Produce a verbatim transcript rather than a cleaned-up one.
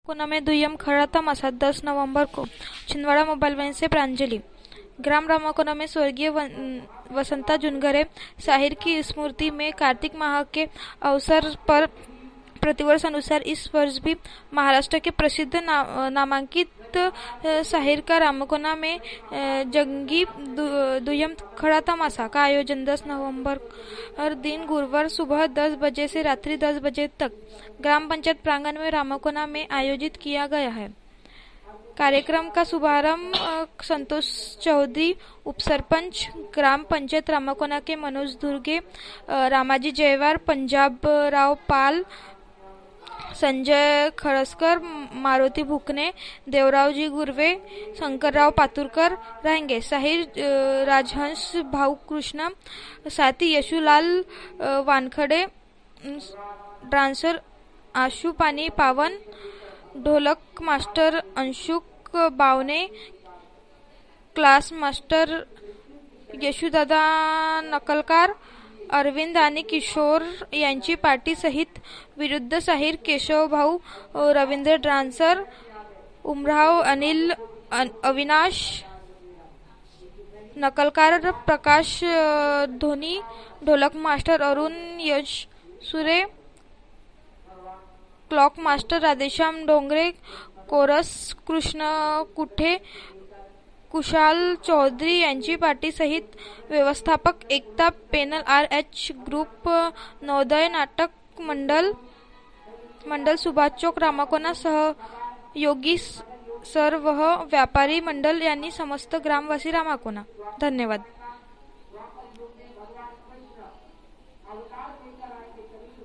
कोना में दुय्यम खड़ा तमाशा दस नवंबर को छिंदवाड़ा मोबाइल वैन से प्रांजलि। ग्राम रामाकोना में स्वर्गीय वसंता जुनघरे साहिर की स्मृति में कार्तिक माह के अवसर पर प्रतिवर्ष अनुसार इस वर्ष भी महाराष्ट्र के प्रसिद्ध ना, नामांकित साहिर का रामाकोना में जंगी दुय्यम खड़ा तमाशा का आयोजन दस नवंबर हर दिन गुरुवार सुबह दस बजे से रात्रि दस बजे तक ग्राम पंचायत प्रांगण में रामाकोना में आयोजित किया गया है। कार्यक्रम का शुभारंभ संतोष चौधरी उपसरपंच ग्राम पंचायत रामाकोना के मनोज धुर्गे, रामाजी जयवार, पंजाब राव पाल, संजय खड़सकर, मारुति भुकने, देवरावजी गुरवे, शंकरराव पातुरकर रहेंगे। साहिर राजहंस भाऊ कृष्ण, साथी यशुलाल वानखड़े, डांसर आशु पानी पावन, ढोलक master Anshuk Bawane, class master यशुदादा नकलकार, अरविंद आणि किशोर यांची पार्टी सहित विरुद्ध साहिर केशवभाऊ रवींद्र डान्सर, उमराव अनिल अविनाश नकलकार, प्रकाश धोनी, ढोलक मास्टर अरुण यश सुरे, clock master Radheshyam Dongre, chorus Krishna कुठे, कुशाल चौधरी यांची पार्टी सहित व्यवस्थापक Ekta panel R H group नवोदय नाटक मंडल मंडल सुभाष चौक रामाकोना सहयोगी सर व व्यापारी मंडल यांनी समस्त ग्रामवासी रामाकोना। धन्यवाद।